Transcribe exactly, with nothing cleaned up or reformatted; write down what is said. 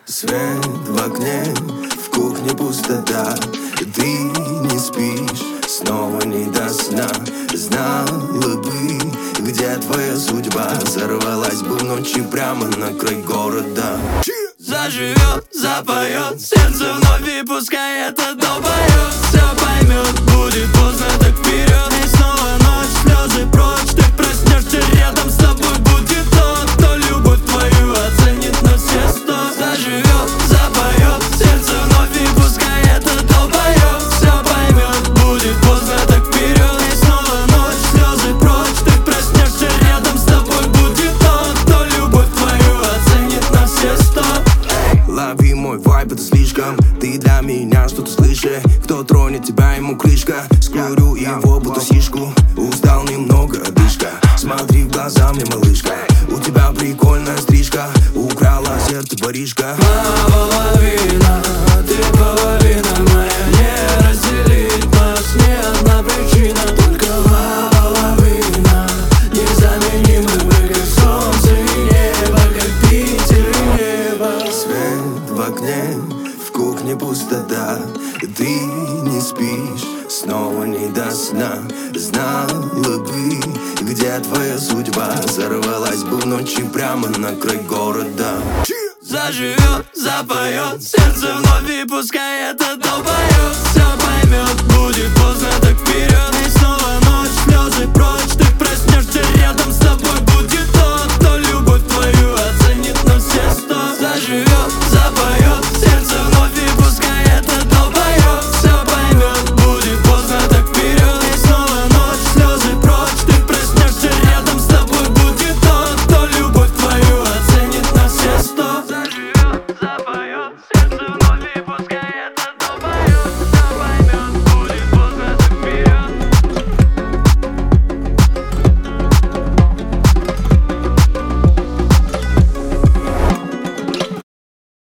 Свет в окне, в кухне пустота. Ты не спишь, снова не до сна. Знала бы, где твоя судьба. Сорвалась бы в ночи прямо на край города. Заживет, запоет, сердце вновь, и пускай это долбоет. Все поймет, будет поздно, так вперед. И снова ночь, слезы прочь. Ты проснешься, рядом с тобой будет тот, кто любовь твою оценит на все сто. Заживет, запоет, сердце вновь, и пускай это долбоет. Все поймет, будет поздно, так вперед. И снова ночь, слезы прочь. Ты проснешься, рядом с тобой будет тот, кто любовь твою оценит на все сто. Лови мой вайб, это слишком. Ты для меня что-то слышишь. Кто тронет тебя, ему крышка. Скурю его, будто сишку. Устал немного, дышка. Смотри в глаза мне, малышка. У тебя прикольная стрижка. Украла сердце воришка. Половина, ты половина моя. Не разделить нас ни одна причина. Только половина, незаменимы мы, как солнце и небо, как Питер и небо. Свет в окне, в кухне пустота. Ты не спишь, снова не до сна. Знала бы, где твоя судьба. Сорвалась бы в ночи прямо на край города. Заживет, запоет, сердце вновь, и пускай это долбоет. Все поймет, будет поздно, так вперед. И снова ночь, слезы прочь.